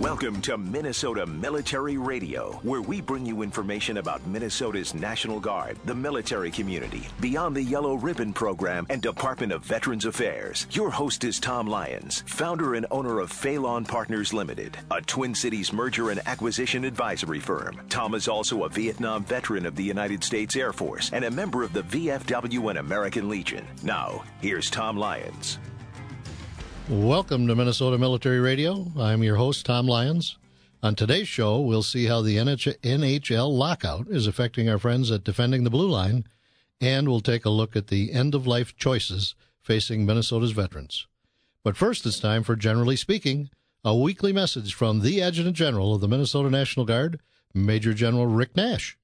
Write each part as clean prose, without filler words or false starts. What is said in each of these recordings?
Welcome to Minnesota Military Radio, where we bring you information about Minnesota's National Guard, the military community, Beyond the Yellow Ribbon Program, and Department of Veterans Affairs. Your host is Tom Lyons, founder and owner of Phelan Partners Limited, a Twin Cities merger and acquisition advisory firm. Tom is also a Vietnam veteran of the United States Air Force and a member of the VFW and American Legion. Now, here's Tom Lyons. Welcome to Minnesota Military Radio. I'm your host, Tom Lyons. On today's show, we'll see how the NHL lockout is affecting our friends at Defending the Blue Line, and we'll take a look at the end-of-life choices facing Minnesota's veterans. But first, it's time for Generally Speaking, a weekly message from the Adjutant General of the Minnesota National Guard, Major General Rick Nash.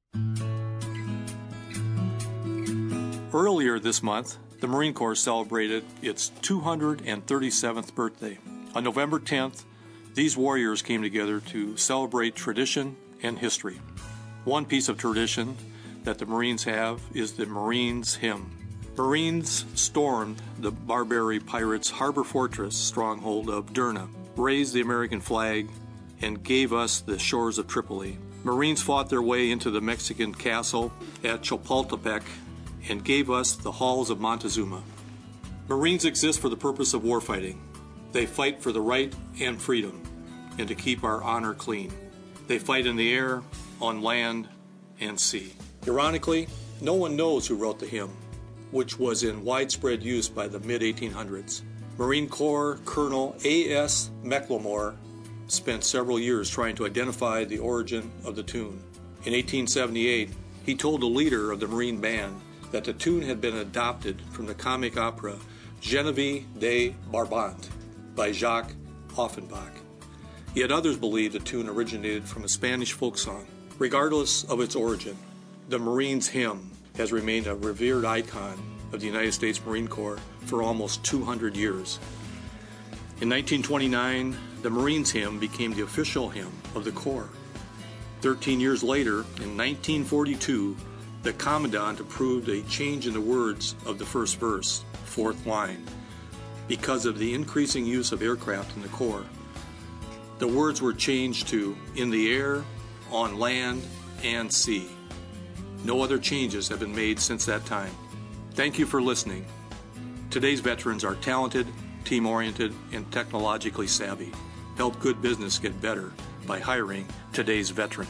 Earlier this month, the Marine Corps celebrated its 237th birthday. On November 10th, these warriors came together to celebrate tradition and history. One piece of tradition that the Marines have is the Marines Hymn. Marines stormed the Barbary pirates' harbor fortress stronghold of Derna, raised the American flag, and gave us the shores of Tripoli. Marines fought their way into the Mexican castle at Chapultepec and gave us the halls of Montezuma. Marines exist for the purpose of warfighting. They fight for the right and freedom, and to keep our honor clean. They fight in the air, on land, and sea. Ironically, no one knows who wrote the hymn, which was in widespread use by the mid-1800s. Marine Corps Colonel A.S. McLemore spent several years trying to identify the origin of the tune. In 1878, he told the leader of the Marine Band that the tune had been adopted from the comic opera Genevieve de Brabant by Jacques Offenbach. Yet others believe the tune originated from a Spanish folk song. Regardless of its origin, the Marines Hymn has remained a revered icon of the United States Marine Corps for almost 200 years. In 1929, the Marines Hymn became the official hymn of the Corps. 13 years later, in 1942, the Commandant approved a change in the words of the first verse, fourth line, because of the increasing use of aircraft in the Corps. The words were changed to in the air, on land, and sea. No other changes have been made since that time. Thank you for listening. Today's veterans are talented, team-oriented, and technologically savvy. Help good business get better by hiring today's veteran.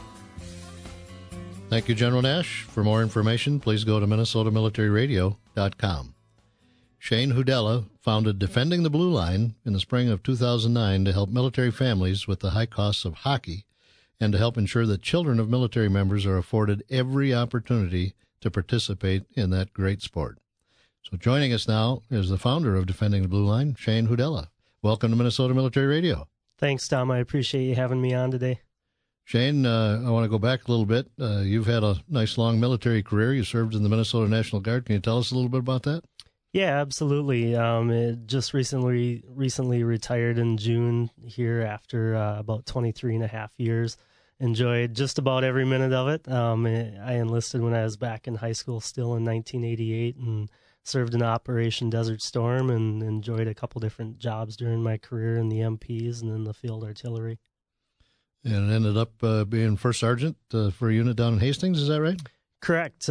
Thank you, General Nash. For more information, please go to MinnesotaMilitaryRadio.com. Shane Hudella founded Defending the Blue Line in the spring of 2009 to help military families with the high costs of hockey and to help ensure that children of military members are afforded every opportunity to participate in that great sport. So joining us now is the founder of Defending the Blue Line, Shane Hudella. Welcome to Minnesota Military Radio. Thanks, Tom. I appreciate you having me on today. Shane, I want to go back a little bit. You've had a nice long military career. You served in the Minnesota National Guard. Can you tell us a little bit about that? Yeah, absolutely. It just recently retired in June here after about 23 and a half years. Enjoyed just about every minute of it. I enlisted when I was back in high school still in 1988 and served in Operation Desert Storm and enjoyed a couple different jobs during my career in the MPs and in the field artillery. And ended up being first sergeant for a unit down in Hastings, is that right? Correct.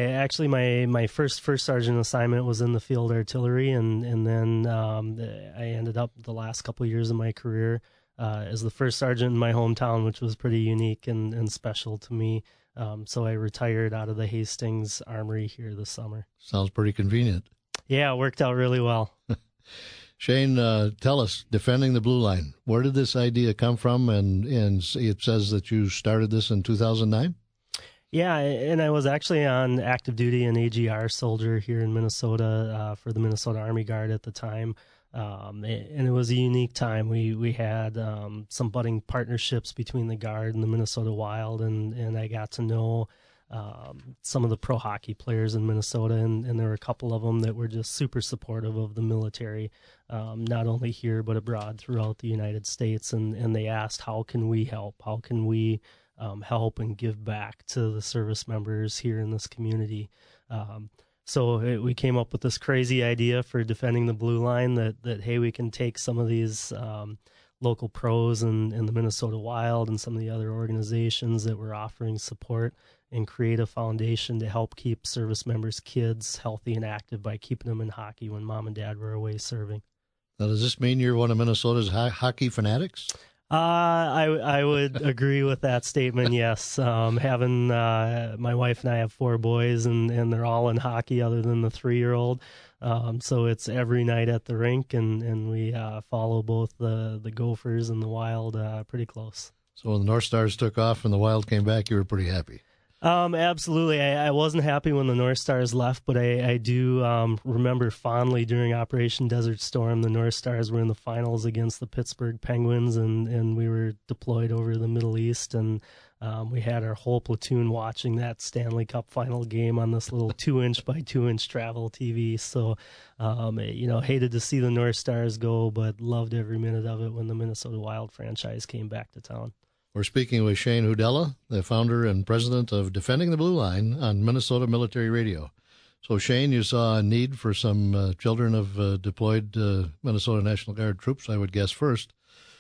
My first sergeant assignment was in the field artillery, and then I ended up the last couple of years of my career as the first sergeant in my hometown, which was pretty unique and special to me. So I retired out of the Hastings Armory here this summer. Sounds pretty convenient. Yeah, it worked out really well. Shane, tell us, Defending the Blue Line, where did this idea come from? And it says that you started this in 2009? Yeah, and I was actually on active duty and AGR soldier here in Minnesota for the Minnesota Army Guard at the time. And it was a unique time. We had some budding partnerships between the Guard and the Minnesota Wild, and I got to know some of the pro hockey players in Minnesota, and there were a couple of them that were just super supportive of the military, not only here but abroad throughout the United States, and they asked, how can we help? How can we help and give back to the service members here in this community? So we came up with this crazy idea for Defending the Blue Line that hey, we can take some of these local pros and the Minnesota Wild and some of the other organizations that were offering support, and create a foundation to help keep service members' kids healthy and active by keeping them in hockey when mom and dad were away serving. Now, does this mean you're one of Minnesota's hockey fanatics? I would agree with that statement, yes. Having my wife and I have 4 boys, and they're all in hockey other than the 3-year-old. So it's every night at the rink, and we follow both the Gophers and the Wild pretty close. So when the North Stars took off and the Wild came back, you were pretty happy. Absolutely. I wasn't happy when the North Stars left, but I do remember fondly during Operation Desert Storm, the North Stars were in the finals against the Pittsburgh Penguins, and we were deployed over to the Middle East, and we had our whole platoon watching that Stanley Cup final game on this little 2-inch by 2-inch travel TV. So, hated to see the North Stars go, but loved every minute of it when the Minnesota Wild franchise came back to town. We're speaking with Shane Hudella, the founder and president of Defending the Blue Line on Minnesota Military Radio. So, Shane, you saw a need for some children of deployed Minnesota National Guard troops, I would guess, first.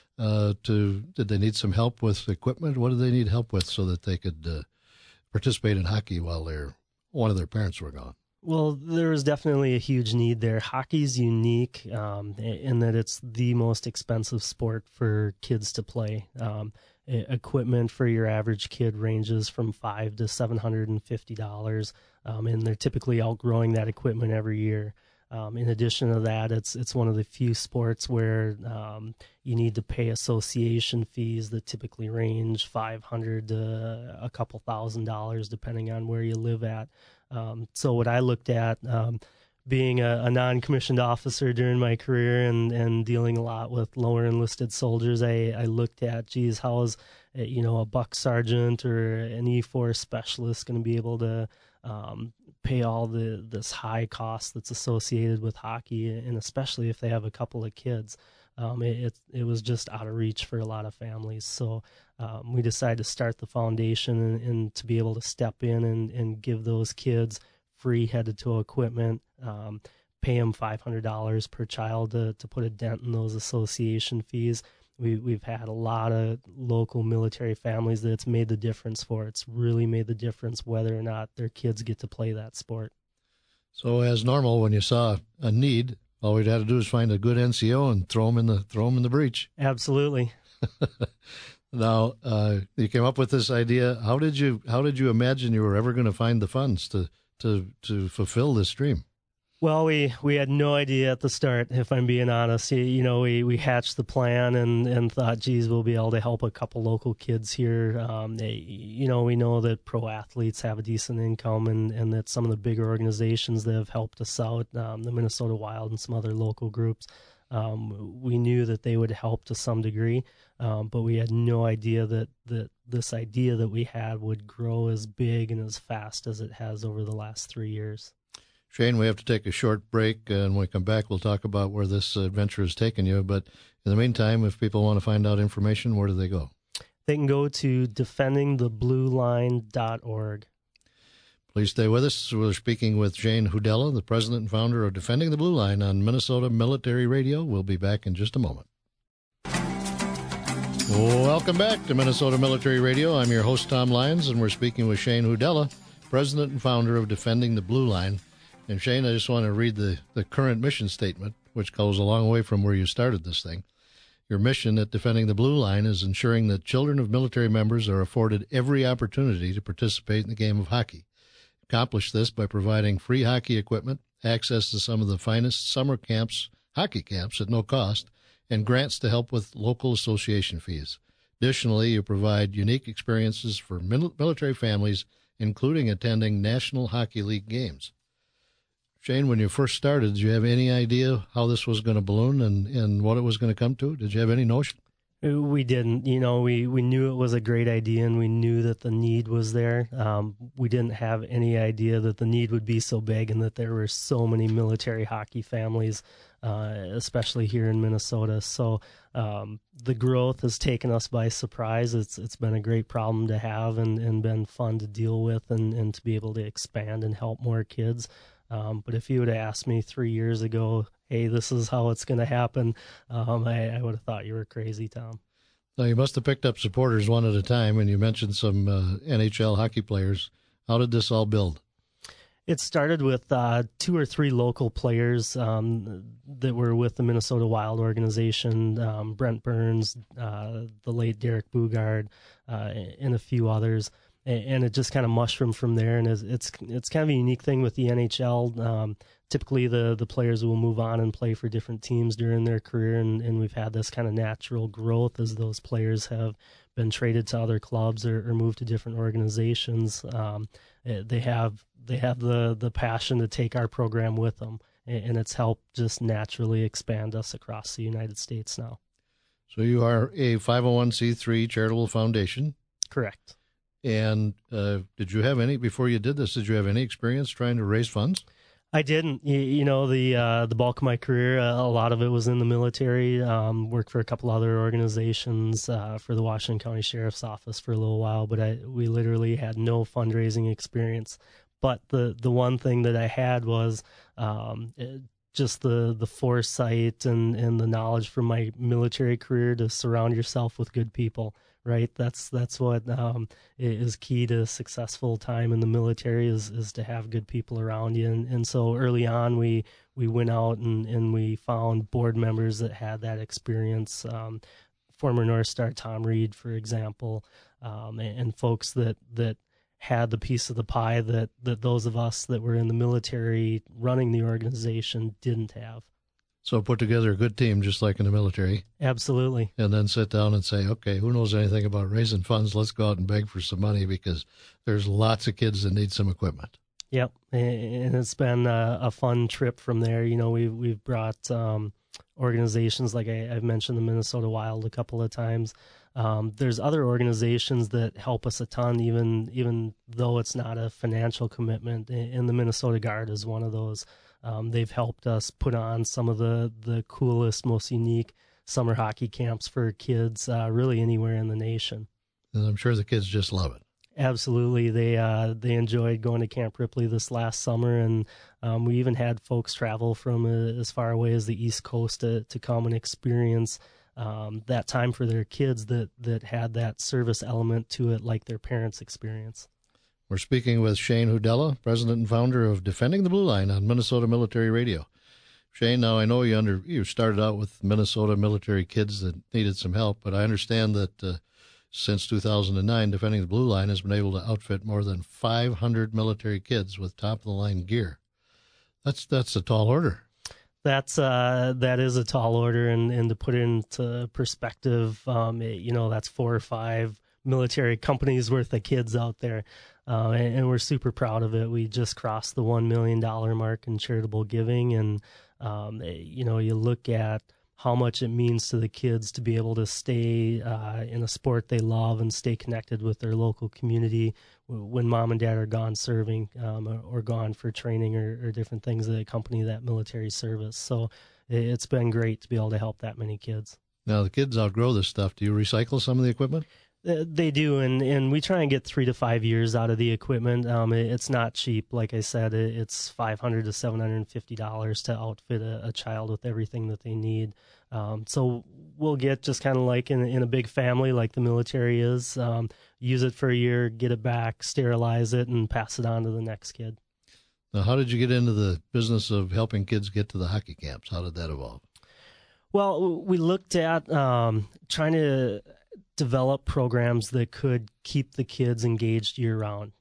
Did they need some help with equipment? What did they need help with so that they could participate in hockey while one of their parents were gone? Well, there was definitely a huge need there. Hockey's unique in that it's the most expensive sport for kids to play. Equipment for your average kid ranges from $500 to $750, and they're typically outgrowing that equipment every year. In addition to that, it's one of the few sports where you need to pay association fees that typically range $500 to a couple $1,000 depending on where you live at. So what I looked at, being a non-commissioned officer during my career and dealing a lot with lower enlisted soldiers, I looked at, how is a buck sergeant or an E4 specialist going to be able to pay all this high cost that's associated with hockey, and especially if they have a couple of kids. It was just out of reach for a lot of families. So we decided to start the foundation and to be able to step in and give those kids free head-to-toe equipment, pay them $500 per child to put a dent in those association fees. We've had a lot of local military families that it's made the difference for. It's really made the difference whether or not their kids get to play that sport. So as normal, when you saw a need, all we'd had to do is find a good NCO and throw them in the breach. Absolutely. Now, you came up with this idea. How did you imagine you were ever going to find the funds to fulfill this dream? Well, we had no idea at the start, if I'm being honest. We hatched the plan and thought, geez, we'll be able to help a couple local kids here. We know that pro athletes have a decent income and that some of the bigger organizations that have helped us out, the Minnesota Wild and some other local groups, we knew that they would help to some degree, but we had no idea that this idea that we had would grow as big and as fast as it has over the last 3 years. Shane, we have to take a short break, and when we come back, we'll talk about where this adventure has taken you. But in the meantime, if people want to find out information, where do they go? They can go to defendingtheblueline.org. Please stay with us. We're speaking with Shane Hudella, the president and founder of Defending the Blue Line on Minnesota Military Radio. We'll be back in just a moment. Welcome back to Minnesota Military Radio. I'm your host, Tom Lyons, and we're speaking with Shane Hudella, president and founder of Defending the Blue Line. And Shane, I just want to read the current mission statement, which goes a long way from where you started this thing. Your mission at Defending the Blue Line is ensuring that children of military members are afforded every opportunity to participate in the game of hockey. Accomplish this by providing free hockey equipment, access to some of the finest summer hockey camps at no cost, and grants to help with local association fees. Additionally, you provide unique experiences for military families, including attending National Hockey League games. Shane, when you first started, did you have any idea how this was going to balloon and what it was going to come to? Did you have any notion? We didn't. We knew it was a great idea, and we knew that the need was there. We didn't have any idea that the need would be so big and that there were so many military hockey families, especially here in Minnesota. So the growth has taken us by surprise. It's been a great problem to have and been fun to deal with and to be able to expand and help more kids. But if you would have asked me 3 years ago, hey, this is how it's going to happen, I would have thought you were crazy, Tom. Now, you must have picked up supporters one at a time, and you mentioned some NHL hockey players. How did this all build? It started with 2 or 3 local players that were with the Minnesota Wild organization, Brent Burns, the late Derek Bugard, and a few others. And it just kind of mushroomed from there. And it's kind of a unique thing with the NHL. Typically, the players will move on and play for different teams during their career, and we've had this kind of natural growth as those players have been traded to other clubs or moved to different organizations. They have the passion to take our program with them, and it's helped just naturally expand us across the United States now. So you are a 501c3 charitable foundation? Correct. And did you have any, before you did this, did you have any experience trying to raise funds? I didn't. The bulk of my career, a lot of it was in the military. Worked for a couple other organizations, for the Washington County Sheriff's Office for a little while, but we literally had no fundraising experience. But the one thing that I had was just the foresight and the knowledge from my military career to surround yourself with good people. Right, that's what is key to successful time in the military is to have good people around you. And so early on, we went out and we found board members that had that experience. Former North Star Tom Reed, for example, and folks that had the piece of the pie that those of us that were in the military running the organization didn't have. So put together a good team, just like in the military. Absolutely. And then sit down and say, okay, who knows anything about raising funds? Let's go out and beg for some money because there's lots of kids that need some equipment. Yep. And it's been a fun trip from there. We've brought organizations like I've mentioned the Minnesota Wild a couple of times. There's other organizations that help us a ton, even though it's not a financial commitment. And the Minnesota Guard is one of those. They've helped us put on some of the coolest, most unique summer hockey camps for kids really anywhere in the nation. And I'm sure the kids just love it. Absolutely. They enjoyed going to Camp Ripley this last summer, and we even had folks travel from as far away as the East Coast to come and experience that time for their kids that had that service element to it like their parents' experience. We're speaking with Shane Hudella, president and founder of Defending the Blue Line on Minnesota Military Radio. Shane, now I know you started out with Minnesota military kids that needed some help, but I understand that since 2009, Defending the Blue Line has been able to outfit more than 500 military kids with top-of-the-line gear. That's a tall order. That is a tall order, and to put it into perspective, that's 4 or 5 military companies worth of kids out there. And we're super proud of it. We just crossed the $1 million mark in charitable giving. And, you look at how much it means to the kids to be able to stay in a sport they love and stay connected with their local community when mom and dad are gone serving or gone for training or different things that accompany that military service. So it's been great to be able to help that many kids. Now, the kids outgrow this stuff. Do you recycle some of the equipment? They do, and we try and get 3 to 5 years out of the equipment. It's not cheap. Like I said, it's $500 to $750 to outfit a child with everything that they need. So we'll get just kind of like in a big family like the military is, use it for a year, get it back, sterilize it, and pass it on to the next kid. Now, how did you get into the business of helping kids get to the hockey camps? How did that evolve? Well, we looked at trying to develop programs that could keep the kids engaged year-round.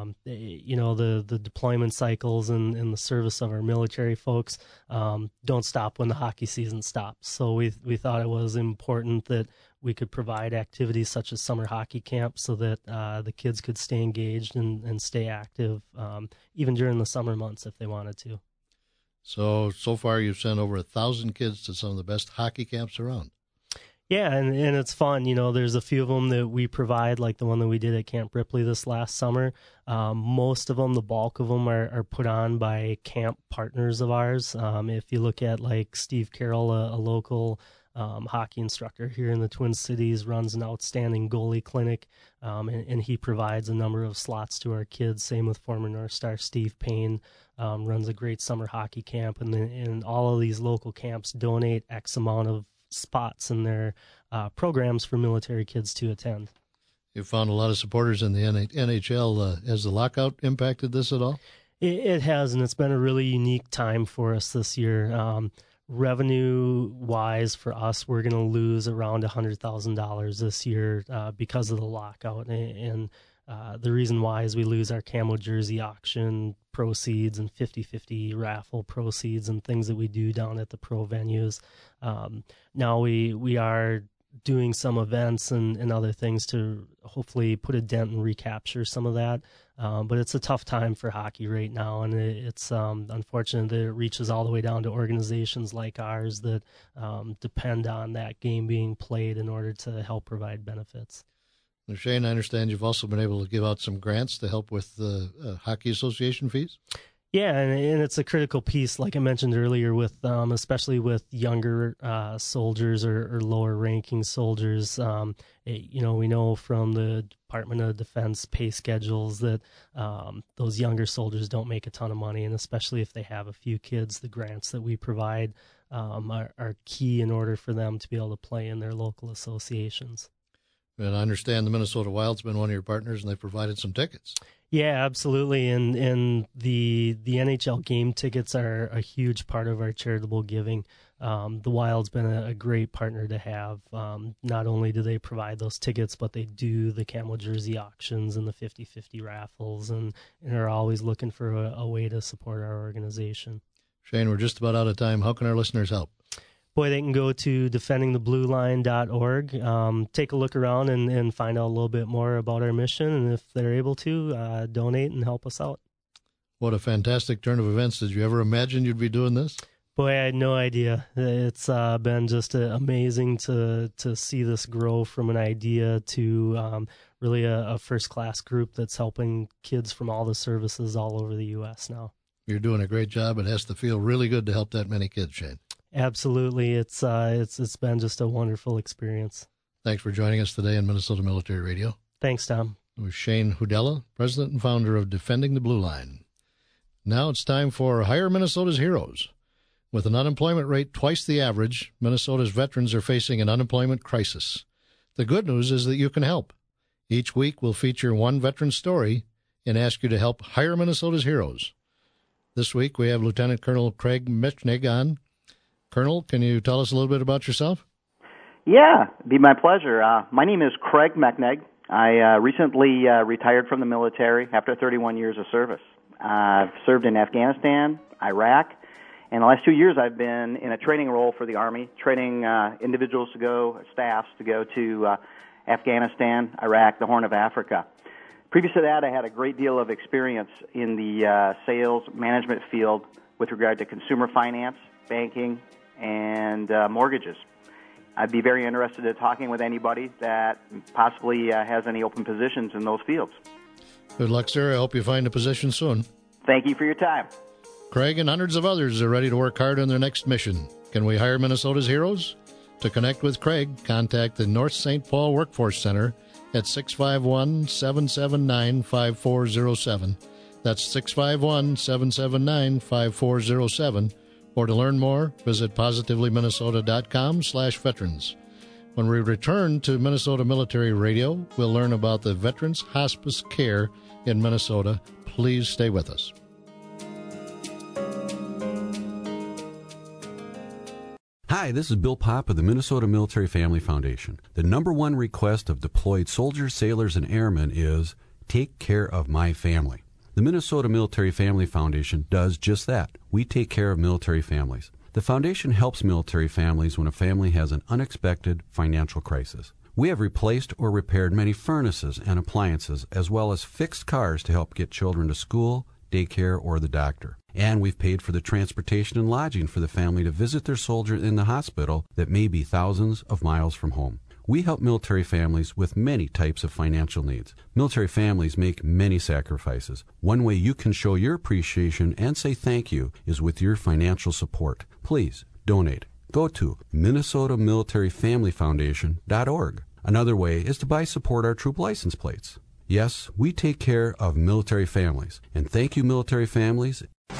The deployment cycles and the service of our military folks don't stop when the hockey season stops. So we thought it was important that we could provide activities such as summer hockey camp so that the kids could stay engaged and stay active even during the summer months if they wanted to. So far you've sent over 1,000 kids to some of the best hockey camps around. Yeah, and it's fun. There's a few of them that we provide, like the one that we did at Camp Ripley this last summer. Most of them, the bulk of them, are put on by camp partners of ours. If you look at like Steve Carroll, a local hockey instructor here in the Twin Cities, runs an outstanding goalie clinic, and he provides a number of slots to our kids. Same with former North Star Steve Payne, runs a great summer hockey camp, and all of these local camps donate X amount of spots in their programs for military kids to attend. You found a lot of supporters in the NHL. Has the lockout impacted this at all? It has, and it's been a really unique time for us this year. Revenue-wise, for us, we're going to lose around $100,000 this year because of the lockout. And the reason why is we lose our camo jersey auction proceeds and 50-50 raffle proceeds and things that we do down at the pro venues. Now we are doing some events and other things to hopefully put a dent and recapture some of that. But it's a tough time for hockey right now, and it's unfortunate that it reaches all the way down to organizations like ours that depend on that game being played in order to help provide benefits. Now, Shane, I understand you've also been able to give out some grants to help with the Hockey Association fees? Yeah, and it's a critical piece, like I mentioned earlier, with especially with younger soldiers or lower-ranking soldiers. We know from the Department of Defense pay schedules that those younger soldiers don't make a ton of money, and especially if they have a few kids, the grants that we provide are key in order for them to be able to play in their local associations. And I understand the Minnesota Wild's been one of your partners, and they provided some tickets. Yeah, absolutely. And the NHL game tickets are a huge part of our charitable giving. The Wild's been a great partner to have. Not only do they provide those tickets, but they do the camo jersey auctions and the 50-50 raffles and are always looking for a way to support our organization. Shane, we're just about out of time. How can our listeners help? Boy, they can go to defendingtheblueline.org, take a look around and find out a little bit more about our mission, and if they're able to, donate and help us out. What a fantastic turn of events. Did you ever imagine you'd be doing this? Boy, I had no idea. It's been just amazing to see this grow from an idea to really a first-class group that's helping kids from all the services all over the U.S. now. You're doing a great job. It has to feel really good to help that many kids, Shane. Absolutely. It's been just a wonderful experience. Thanks for joining us today on Minnesota Military Radio. Thanks, Tom. It was Shane Hudella, president and founder of Defending the Blue Line. Now it's time for Hire Minnesota's Heroes. With an unemployment rate twice the average, Minnesota's veterans are facing an unemployment crisis. The good news is that you can help. Each week we'll feature one veteran story and ask you to help hire Minnesota's heroes. This week we have Lieutenant Colonel Craig Mechnig on. Colonel, can you tell us a little bit about yourself? Yeah, it'd be my pleasure. My name is Craig Mechnig. I recently retired from the military after 31 years of service. I've served in Afghanistan, Iraq, and the last 2 years I've been in a training role for the Army, training individuals staffs to go to Afghanistan, Iraq, the Horn of Africa. Previous to that, I had a great deal of experience in the sales management field with regard to consumer finance, banking, and mortgages. I'd be very interested in talking with anybody that possibly has any open positions in those fields. Good luck, sir. I hope you find a position soon. Thank you for your time. Craig and hundreds of others are ready to work hard on their next mission. Can we hire Minnesota's heroes? To connect with Craig, contact the North St. Paul Workforce Center at 651-779-5407. That's 651-779-5407. Or to learn more, visit positivelyminnesota.com/veterans. When we return to Minnesota Military Radio, we'll learn about the Veterans Hospice Care in Minnesota. Please stay with us. Hi, this is Bill Popp of the Minnesota Military Family Foundation. The number one request of deployed soldiers, sailors, and airmen is, take care of my family. The Minnesota Military Family Foundation does just that. We take care of military families. The foundation helps military families when a family has an unexpected financial crisis. We have replaced or repaired many furnaces and appliances, as well as fixed cars to help get children to school, daycare, or the doctor. And we've paid for the transportation and lodging for the family to visit their soldier in the hospital that may be thousands of miles from home. We help military families with many types of financial needs. Military families make many sacrifices. One way you can show your appreciation and say thank you is with your financial support. Please donate. go to minnesotamilitaryfamilyfoundation.org. Another way is to buy Support Our Troop license plates. Yes, we take care of military families. And thank you, military families.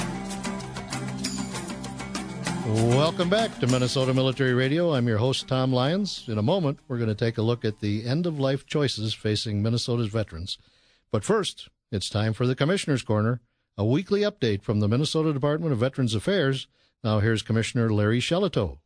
Welcome back to Minnesota Military Radio. I'm your host, Tom Lyons. In a moment, we're going to take a look at the end-of-life choices facing Minnesota's veterans. But first, it's time for the Commissioner's Corner, a weekly update from the Minnesota Department of Veterans Affairs. Now here's Commissioner Larry Shelito.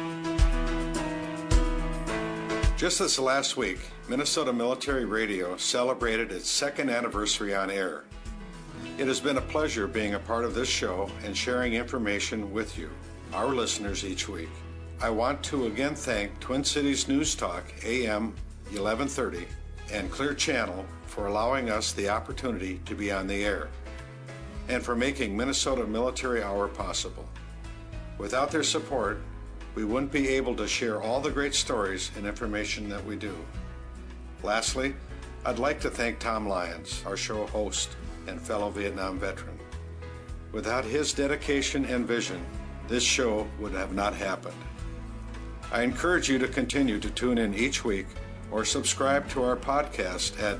Just this last week, Minnesota Military Radio celebrated its second anniversary on air. It has been a pleasure being a part of this show and sharing information with you, our listeners, each week. I want to again thank Twin Cities News Talk, AM 1130, and Clear Channel for allowing us the opportunity to be on the air, and for making Minnesota Military Hour possible. Without their support, we wouldn't be able to share all the great stories and information that we do. Lastly, I'd like to thank Tom Lyons, our show host and fellow Vietnam veteran. Without his dedication and vision, this show would have not happened. I encourage you to continue to tune in each week or subscribe to our podcast at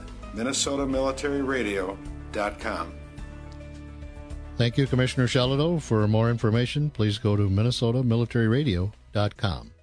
minnesotamilitaryradio.com. Thank you, Commissioner Shelito. For more information, please go to minnesotamilitaryradio.com.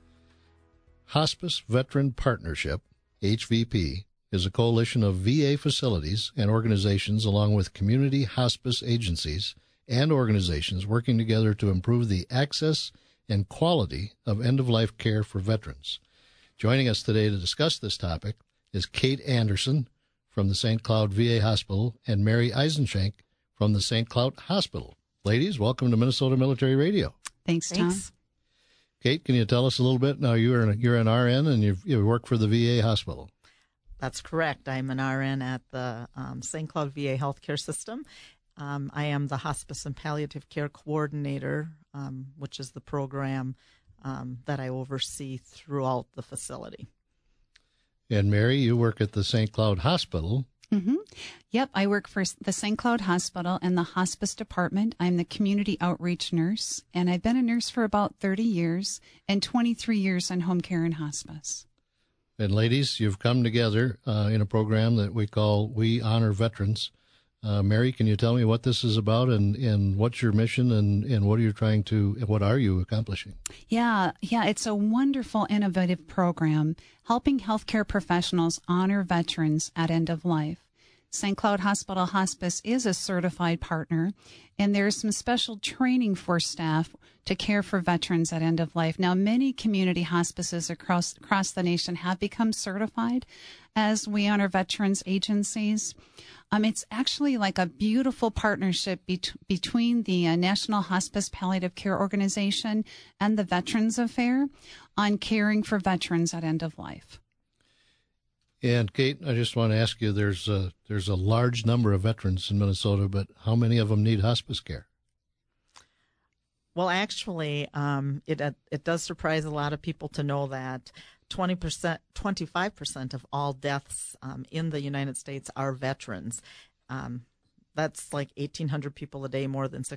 Hospice Veteran Partnership, HVP, is a coalition of VA facilities and organizations along with community hospice agencies and organizations working together to improve the access and quality of end-of-life care for veterans. Joining us today to discuss this topic is Kate Anderson from the St. Cloud VA Hospital and Mary Eisenschenk from the St. Cloud Hospital. Ladies, welcome to Minnesota Military Radio. Thanks, Tom. Kate, can you tell us a little bit? Now, you're an RN and you work for the VA Hospital. That's correct. I'm an RN at the St. Cloud VA Healthcare System. I am the Hospice and Palliative Care Coordinator, which is the program that I oversee throughout the facility. And Mary, you work at the St. Cloud Hospital. Mm-hmm. Yep, I work for the St. Cloud Hospital in the hospice department. I'm the community outreach nurse, and I've been a nurse for about 30 years and 23 years in home care and hospice. And ladies, you've come together in a program that we call We Honor Veterans. Mary, can you tell me what this is about and what's your mission and what are you accomplishing? Yeah, it's a wonderful, innovative program helping healthcare professionals honor veterans at end of life. St. Cloud Hospital Hospice is a certified partner, and there's some special training for staff to care for veterans at end of life. Now, many community hospices across the nation have become certified as We Honor Veterans agencies. It's actually like a beautiful partnership between the National Hospice Palliative Care Organization and the Veterans Affair on caring for veterans at end of life. And Kate, I just want to ask you, there's a large number of veterans in Minnesota, but how many of them need hospice care? Well, actually, it does surprise a lot of people to know that 25% of all deaths in the United States are veterans. That's like 1,800 people a day, more than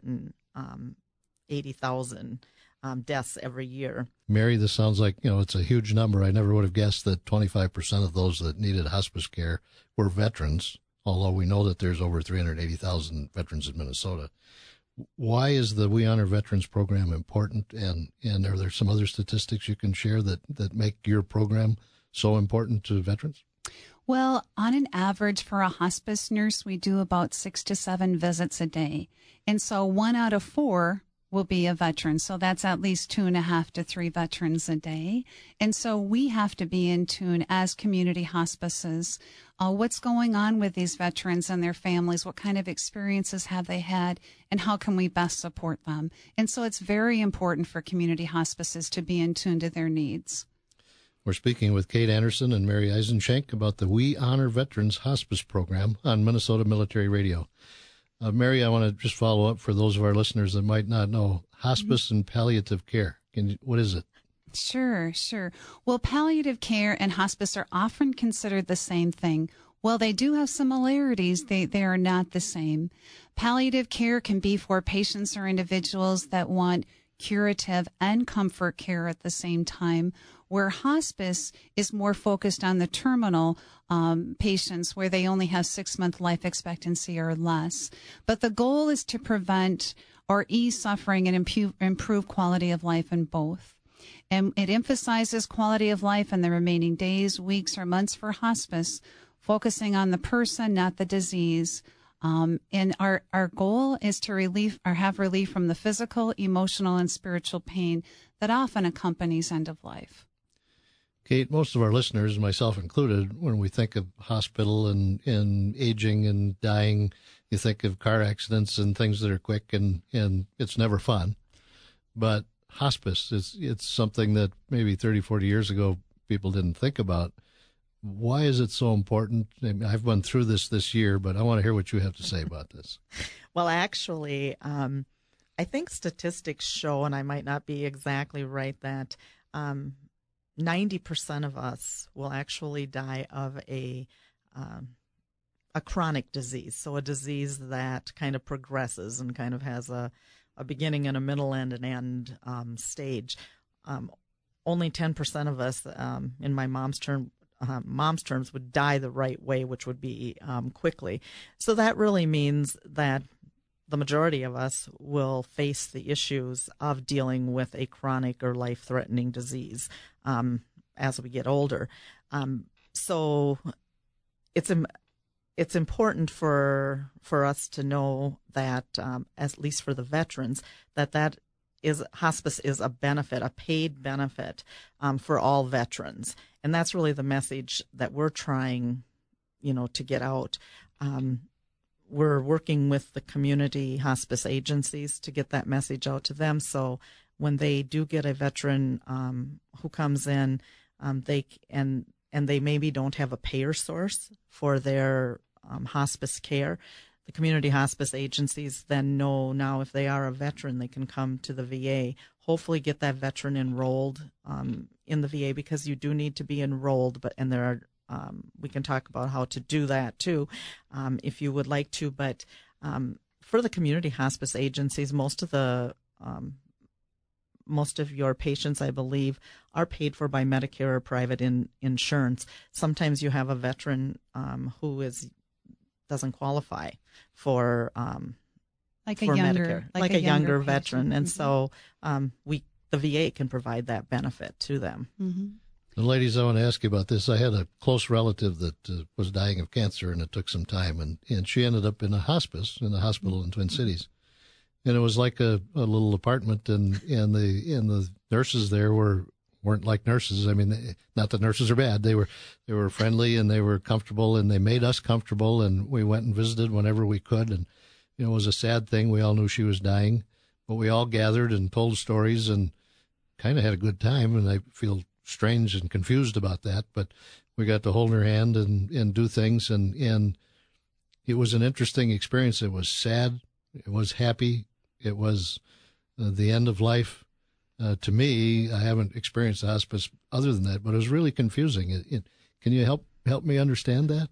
680,000 deaths every year. Mary, this sounds like, it's a huge number. I never would have guessed that 25% of those that needed hospice care were veterans, although we know that there's over 380,000 veterans in Minnesota. Why is the We Honor Veterans program important, and are there some other statistics you can share that make your program so important to veterans? Well, on an average for a hospice nurse, we do about 6 to 7 visits a day. And so 1 out of 4 will be a veteran. So that's at least 2.5 to 3 veterans a day. And so we have to be in tune as community hospices. What's going on with these veterans and their families? What kind of experiences have they had? And how can we best support them? And so it's very important for community hospices to be in tune to their needs. We're speaking with Kate Anderson and Mary Eisenschenk about the We Honor Veterans Hospice Program on Minnesota Military Radio. Mary, I want to just follow up for those of our listeners that might not know hospice and palliative care. What is it? Sure. Well, palliative care and hospice are often considered the same thing. While they do have similarities, they are not the same. Palliative care can be for patients or individuals that want curative and comfort care at the same time, where hospice is more focused on the terminal patients where they only have 6-month life expectancy or less. But the goal is to prevent or ease suffering and improve quality of life in both. And it emphasizes quality of life in the remaining days, weeks, or months for hospice, focusing on the person, not the disease. And our goal is to have relief from the physical, emotional, and spiritual pain that often accompanies end of life. Kate, most of our listeners, myself included, when we think of hospital and aging and dying, you think of car accidents and things that are quick, and it's never fun. But hospice, it's something that maybe 30, 40 years ago people didn't think about. Why is it so important? I've gone through this year, but I want to hear what you have to say about this. Well, actually, I think statistics show, and I might not be exactly right, that 90% of us will actually die of a chronic disease, so a disease that kind of progresses and kind of has a beginning and a middle and an end stage. Only 10% of us, in my mom's terms, would die the right way, which would be quickly. So that really means that the majority of us will face the issues of dealing with a chronic or life-threatening disease as we get older. So it's important for us to know that, at least for the veterans, that hospice is a benefit, a paid benefit for all veterans. And that's really the message that we're trying, to get out. We're working with the community hospice agencies to get that message out to them. So when they do get a veteran who comes in, they maybe don't have a payer source for their hospice care, the community hospice agencies then know now if they are a veteran, they can come to the VA, hopefully get that veteran enrolled in the VA, because you do need to be enrolled. And there are we can talk about how to do that too, if you would like to. But for the community hospice agencies, most of your patients, I believe, are paid for by Medicare or private insurance. Sometimes you have a veteran who doesn't qualify for Medicare, like a younger veteran, and so the VA can provide that benefit to them. Mm-hmm. And ladies, I want to ask you about this. I had a close relative that was dying of cancer, and it took some time, and she ended up in a hospice in the hospital in Twin Cities. And it was like a little apartment, and the nurses there weren't like nurses. I mean, not that nurses are bad. They were friendly, and they were comfortable, and they made us comfortable, and we went and visited whenever we could. And it was a sad thing. We all knew she was dying, but we all gathered and told stories and kind of had a good time. And I feel strange and confused about that, but we got to hold her hand and do things, and it was an interesting experience. It was sad. It was happy. It was the end of life. To me, I haven't experienced hospice other than that, but it was really confusing. Can you help me understand that?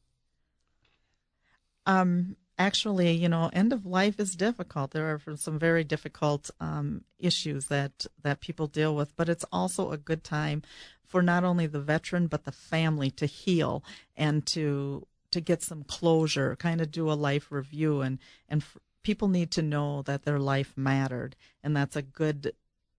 Actually, end of life is difficult. There are some very difficult issues that people deal with, but it's also a good time for not only the veteran but the family to heal and to get some closure, kind of do a life review, and people need to know that their life mattered, and that's a good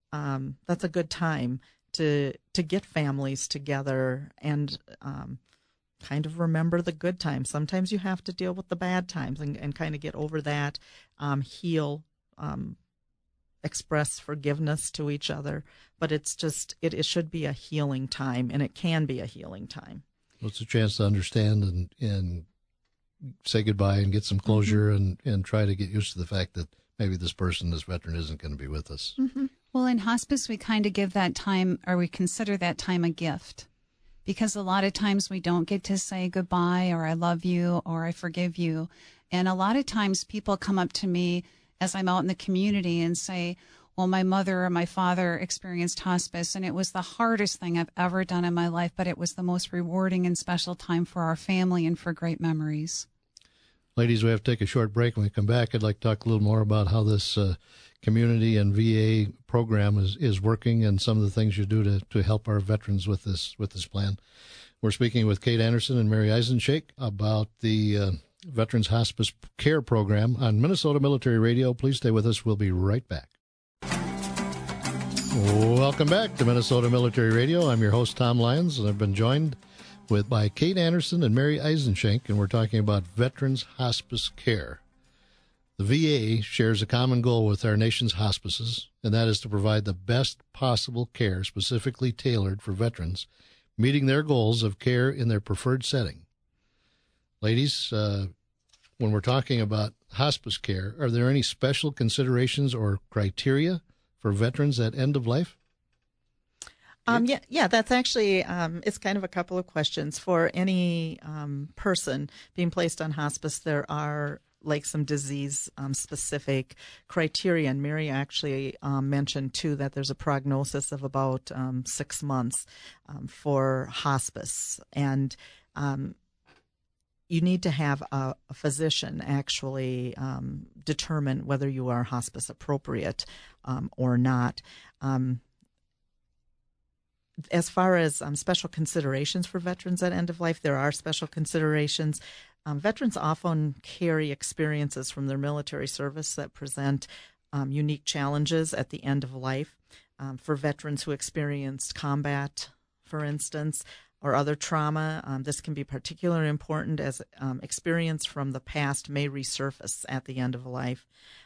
time to get families together and kind of remember the good times. Sometimes you have to deal with the bad times and kind of get over that, heal, express forgiveness to each other. But it should be a healing time, and it can be a healing time. Well, it's a chance to understand and say goodbye and get some closure, mm-hmm. and try to get used to the fact that maybe this veteran isn't going to be with us. Mm-hmm. Well, in hospice, we kind of give that time, or we consider that time a gift, because a lot of times we don't get to say goodbye, or I love you, or I forgive you. And a lot of times people come up to me as I'm out in the community and say, well, my mother or my father experienced hospice, and it was the hardest thing I've ever done in my life, but it was the most rewarding and special time for our family and for great memories. Ladies, we have to take a short break. When we come back, I'd like to talk a little more about how this community and VA program is working, and some of the things you do to help our veterans with this plan. We're speaking with Kate Anderson and Mary Eisenshake about the Veterans Hospice Care Program on Minnesota Military Radio. Please stay with us. We'll be right back. Welcome back to Minnesota Military Radio. I'm your host, Tom Lyons, and I've been joined by Kate Anderson and Mary Eisenshake, and we're talking about Veterans Hospice Care. The VA shares a common goal with our nation's hospices, and that is to provide the best possible care specifically tailored for veterans, meeting their goals of care in their preferred setting. Ladies, when we're talking about hospice care, are there any special considerations or criteria for veterans at end of life? Yeah, that's actually, it's kind of a couple of questions. For any person being placed on hospice, there are like some disease specific criteria. And Mary actually mentioned too that there's a prognosis of about 6 months for hospice. And you need to have a physician actually determine whether you are hospice appropriate or not. As far as special considerations for veterans at end of life, there are special considerations. Veterans often carry experiences from their military service that present unique challenges at the end of life. For veterans who experienced combat, for instance, or other trauma, this can be particularly important as experience from the past may resurface at the end of life.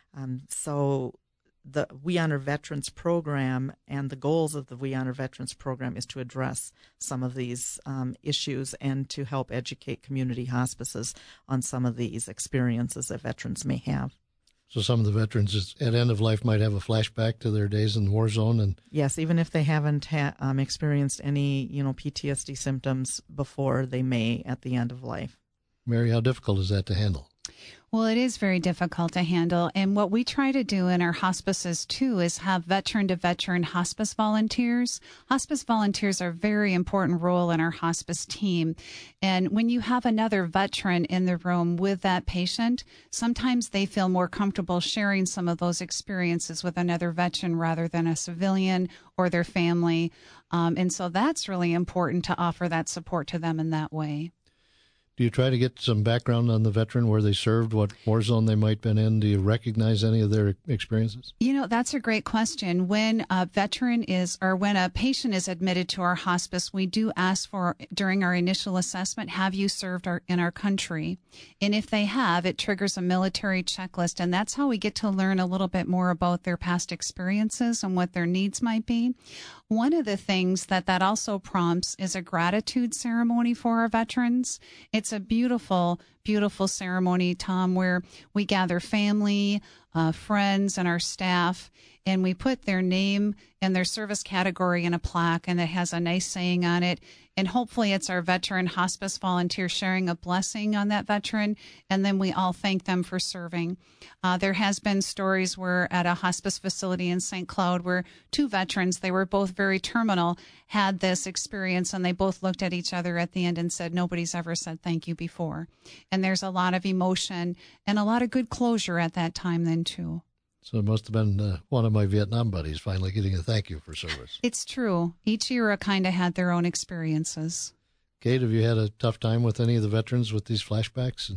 So the We Honor Veterans program and the goals of the We Honor Veterans program is to address some of these issues and to help educate community hospices on some of these experiences that veterans may have. So some of the veterans at end of life might have a flashback to their days in the war zone, and yes, even if they haven't experienced any PTSD symptoms before, they may at the end of life. Mary, how difficult is that to handle? Well, it is very difficult to handle. And what we try to do in our hospices, too, is have veteran-to-veteran hospice volunteers. Hospice volunteers are a very important role in our hospice team. And when you have another veteran in the room with that patient, sometimes they feel more comfortable sharing some of those experiences with another veteran rather than a civilian or their family. And so that's really important to offer that support to them in that way. Do you try to get some background on the veteran, where they served, what war zone they might have been in? Do you recognize any of their experiences? That's a great question. When a veteran when a patient is admitted to our hospice, we do ask for, during our initial assessment, have you served in our country? And if they have, it triggers a military checklist, and that's how we get to learn a little bit more about their past experiences and what their needs might be. One of the things that also prompts is a gratitude ceremony for our veterans. It's a beautiful, beautiful ceremony, Tom, where we gather family, friends, and our staff, and we put their name and their service category in a plaque, and it has a nice saying on it. And hopefully it's our veteran hospice volunteer sharing a blessing on that veteran, and then we all thank them for serving. There has been stories where at a hospice facility in St. Cloud where two veterans, they were both very terminal, had this experience, and they both looked at each other at the end and said, nobody's ever said thank you before. And there's a lot of emotion and a lot of good closure at that time then too. So it must have been one of my Vietnam buddies finally getting a thank you for service. It's true. Each era kind of had their own experiences. Kate, have you had a tough time with any of the veterans with these flashbacks?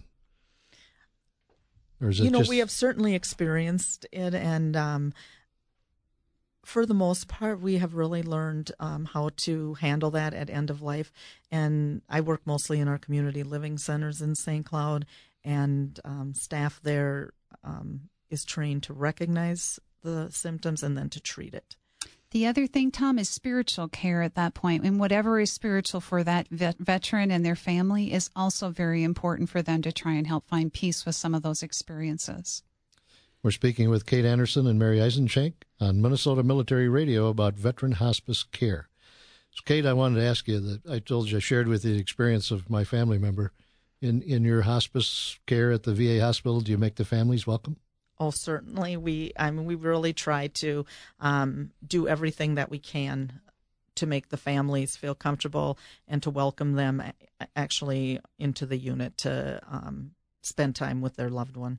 Or is it we have certainly experienced it, and for the most part, we have really learned how to handle that at end of life. And I work mostly in our community living centers in St. Cloud, and staff there is trained to recognize the symptoms and then to treat it. The other thing, Tom, is spiritual care at that point. And whatever is spiritual for that veteran and their family is also very important for them to try and help find peace with some of those experiences. We're speaking with Kate Anderson and Mary Eisenshake on Minnesota Military Radio about veteran hospice care. So, Kate, I wanted to ask you that I shared with you the experience of my family member. In your hospice care at the VA hospital, do you make the families welcome? Oh, certainly. We really try to do everything that we can to make the families feel comfortable and to welcome them actually into the unit to spend time with their loved one.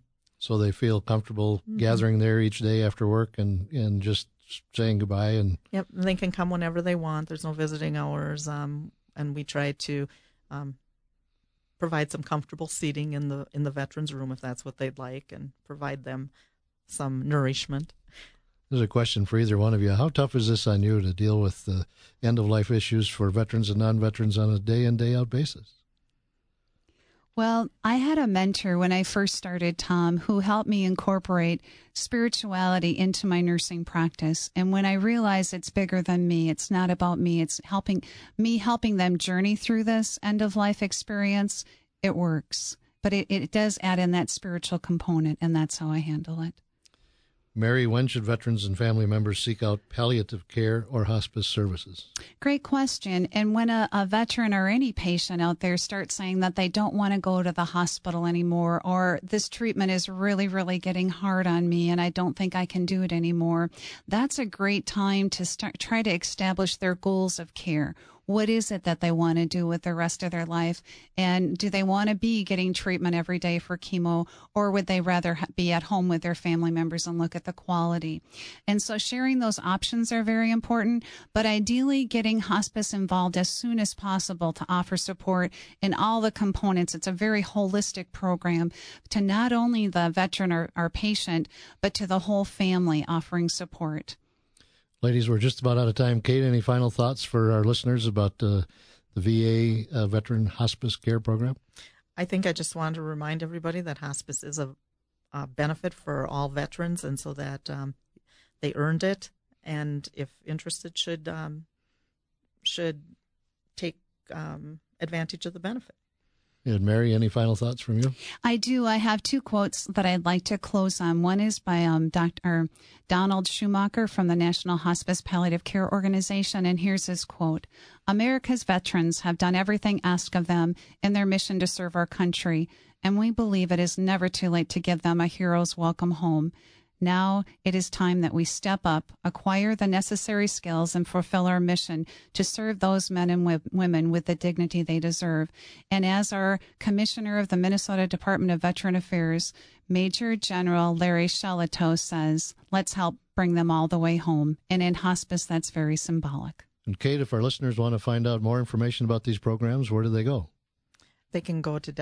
so they feel comfortable gathering there each day after work and just saying goodbye. And yep, they can come whenever they want. There's no visiting hours, and we try to provide some comfortable seating in the veterans room if that's what they'd like, and provide them some nourishment. There's a question for either one of you. How tough is this on you to deal with the end-of-life issues for veterans and non-veterans on a day-in, day-out basis? Well, I had a mentor when I first started, Tom, who helped me incorporate spirituality into my nursing practice. And when I realized it's bigger than me, it's not about me, it's helping them journey through this end-of-life experience, it works. But it does add in that spiritual component, and that's how I handle it. Mary, when should veterans and family members seek out palliative care or hospice services? Great question. And when a veteran or any patient out there starts saying that they don't want to go to the hospital anymore, or this treatment is really, really getting hard on me and I don't think I can do it anymore, that's a great time to try to establish their goals of care. What is it that they want to do with the rest of their life? And do they want to be getting treatment every day for chemo, or would they rather be at home with their family members and look at the quality? And so sharing those options are very important, but ideally getting hospice involved as soon as possible to offer support in all the components. It's a very holistic program to not only the veteran or patient, but to the whole family, offering support. Ladies, we're just about out of time. Kate, any final thoughts for our listeners about the VA Veteran Hospice Care Program? I think I just wanted to remind everybody that hospice is a benefit for all veterans, and so that they earned it, and if interested, should take advantage of the benefit. And Mary, any final thoughts from you? I do. I have two quotes that I'd like to close on. One is by Dr. Donald Schumacher from the National Hospice Palliative Care Organization, and here's his quote: "America's veterans have done everything asked of them in their mission to serve our country, and we believe it is never too late to give them a hero's welcome home. Now it is time that we step up, acquire the necessary skills, and fulfill our mission to serve those men and women with the dignity they deserve." And as our Commissioner of the Minnesota Department of Veteran Affairs, Major General Larry Shelito, says, let's help bring them all the way home. And in hospice, that's very symbolic. And Kate, if our listeners want to find out more information about these programs, where do they go? They can go to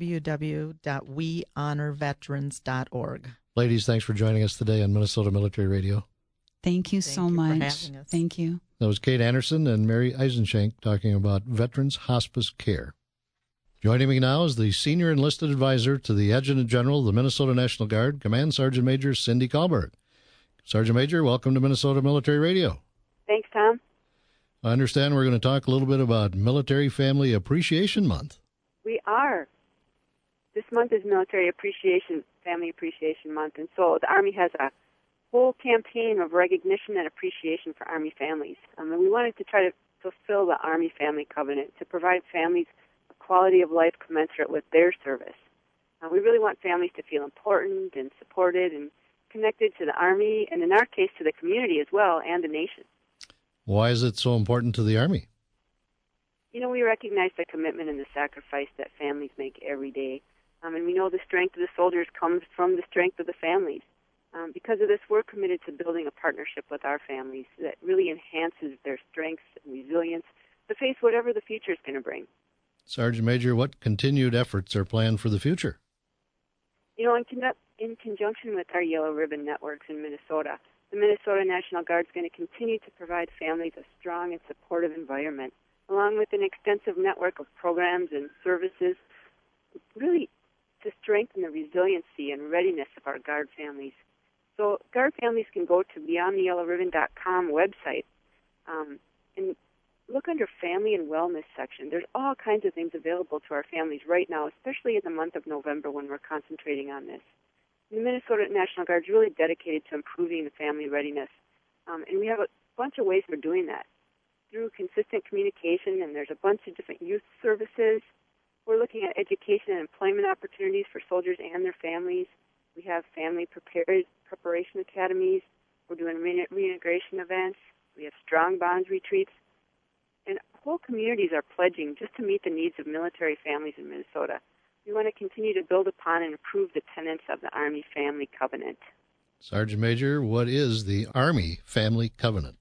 www.wehonorveterans.org. Ladies, thanks for joining us today on Minnesota Military Radio. Thank you so much. Thank you. That was Kate Anderson and Mary Eisenschenk talking about Veterans Hospice Care. Joining me now is the Senior Enlisted Advisor to the Adjutant General of the Minnesota National Guard, Command Sergeant Major Cindy Kahlberg. Sergeant Major, welcome to Minnesota Military Radio. Thanks, Tom. I understand we're going to talk a little bit about Military Family Appreciation Month. We are. This month is Military Family Appreciation Month, and so the Army has a whole campaign of recognition and appreciation for Army families. And we wanted to try to fulfill the Army Family Covenant to provide families a quality of life commensurate with their service. We really want families to feel important and supported and connected to the Army, and in our case, to the community as well, and the nation. Why is it so important to the Army? You know, we recognize the commitment and the sacrifice that families make every day. And we know the strength of the soldiers comes from the strength of the families. Because of this, we're committed to building a partnership with our families that really enhances their strengths and resilience to face whatever the future is going to bring. Sergeant Major, what continued efforts are planned for the future? You know, in conjunction with our Yellow Ribbon networks in Minnesota, the Minnesota National Guard is going to continue to provide families a strong and supportive environment, along with an extensive network of programs and services, really to strengthen the resiliency and readiness of our Guard families. So Guard families can go to beyondtheyellowribbon.com website and look under Family and Wellness section. There's all kinds of things available to our families right now, especially in the month of November when we're concentrating on this. And the Minnesota National Guard is really dedicated to improving the family readiness, and we have a bunch of ways we're doing that. Through consistent communication, and there's a bunch of different youth services. We're looking at education and employment opportunities for soldiers and their families. We have family preparation academies. We're doing reintegration events. We have strong bonds retreats. And whole communities are pledging just to meet the needs of military families in Minnesota. We want to continue to build upon and improve the tenets of the Army Family Covenant. Sergeant Major, what is the Army Family Covenant?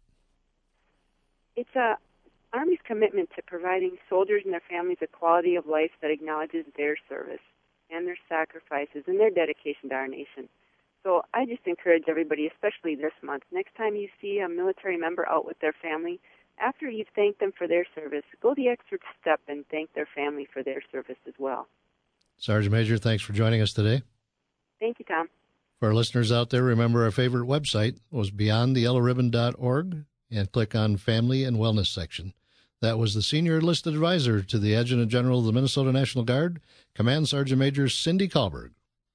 It's the Army's commitment to providing soldiers and their families a quality of life that acknowledges their service and their sacrifices and their dedication to our nation. So I just encourage everybody, especially this month, next time you see a military member out with their family, after you've thanked them for their service, go the extra step and thank their family for their service as well. Sergeant Major, thanks for joining us today. Thank you, Tom. For our listeners out there, remember our favorite website was beyondyellowribbon.org and click on Family and Wellness section. That was the Senior Enlisted Advisor to the Adjutant General of the Minnesota National Guard, Command Sergeant Major Cindy Kahlberg.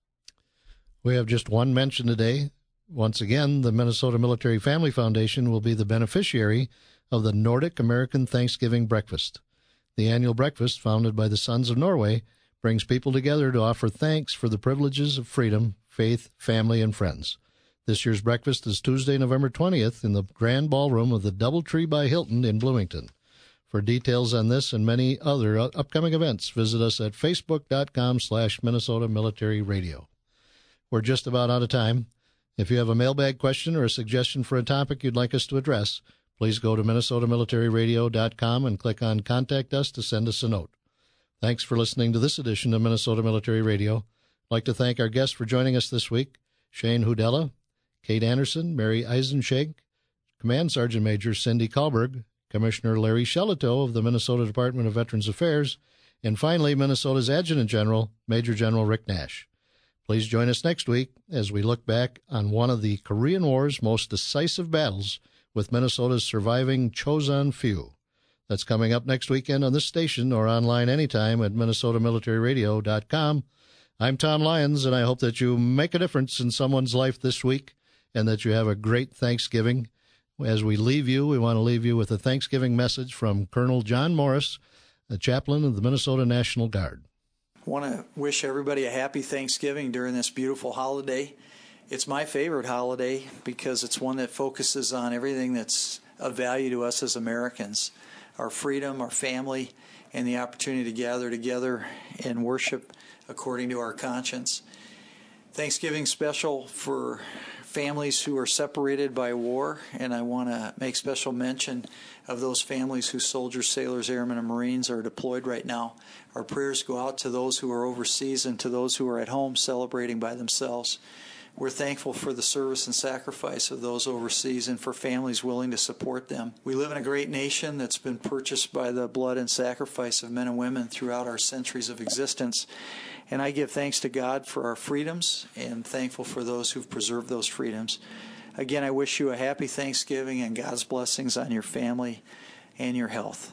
We have just one mention today. Once again, the Minnesota Military Family Foundation will be the beneficiary of the Nordic American Thanksgiving Breakfast. The annual breakfast, founded by the Sons of Norway, brings people together to offer thanks for the privileges of freedom, faith, family, and friends. This year's breakfast is Tuesday, November 20th in the Grand Ballroom of the DoubleTree by Hilton in Bloomington. For details on this and many other upcoming events, visit us at facebook.com/Minnesota Military Radio. We're just about out of time. If you have a mailbag question or a suggestion for a topic you'd like us to address, please go to MinnesotaMilitaryRadio.com and click on Contact Us to send us a note. Thanks for listening to this edition of Minnesota Military Radio. I'd like to thank our guests for joining us this week, Shane Hudella, Kate Anderson, Mary Eisenschenk, Command Sergeant Major Cindy Kahlberg, Commissioner Larry Shelito of the Minnesota Department of Veterans Affairs, and finally, Minnesota's Adjutant General, Major General Rick Nash. Please join us next week as we look back on one of the Korean War's most decisive battles with Minnesota's surviving Chosun few. That's coming up next weekend on this station or online anytime at MinnesotaMilitaryRadio.com. I'm Tom Lyons, and I hope that you make a difference in someone's life this week and that you have a great Thanksgiving. As we leave you, we want to leave you with a Thanksgiving message from Colonel John Morris, the chaplain of the Minnesota National Guard. I want to wish everybody a happy Thanksgiving during this beautiful holiday. It's my favorite holiday because it's one that focuses on everything that's of value to us as Americans, our freedom, our family, and the opportunity to gather together and worship according to our conscience. Thanksgiving's special for families who are separated by war, and I want to make special mention of those families whose soldiers, sailors, airmen, and Marines are deployed right now. Our prayers go out to those who are overseas and to those who are at home celebrating by themselves. We're thankful for the service and sacrifice of those overseas and for families willing to support them. We live in a great nation that's been purchased by the blood and sacrifice of men and women throughout our centuries of existence. And I give thanks to God for our freedoms and thankful for those who've preserved those freedoms. Again, I wish you a happy Thanksgiving and God's blessings on your family and your health.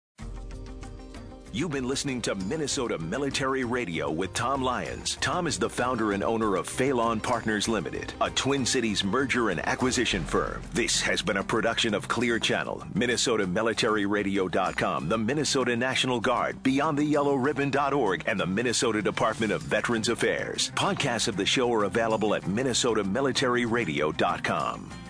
You've been listening to Minnesota Military Radio with Tom Lyons. Tom is the founder and owner of Phelan Partners Limited, a Twin Cities merger and acquisition firm. This has been a production of Clear Channel, MinnesotaMilitaryRadio.com, the Minnesota National Guard, BeyondTheYellowRibbon.org, and the Minnesota Department of Veterans Affairs. Podcasts of the show are available at MinnesotaMilitaryRadio.com.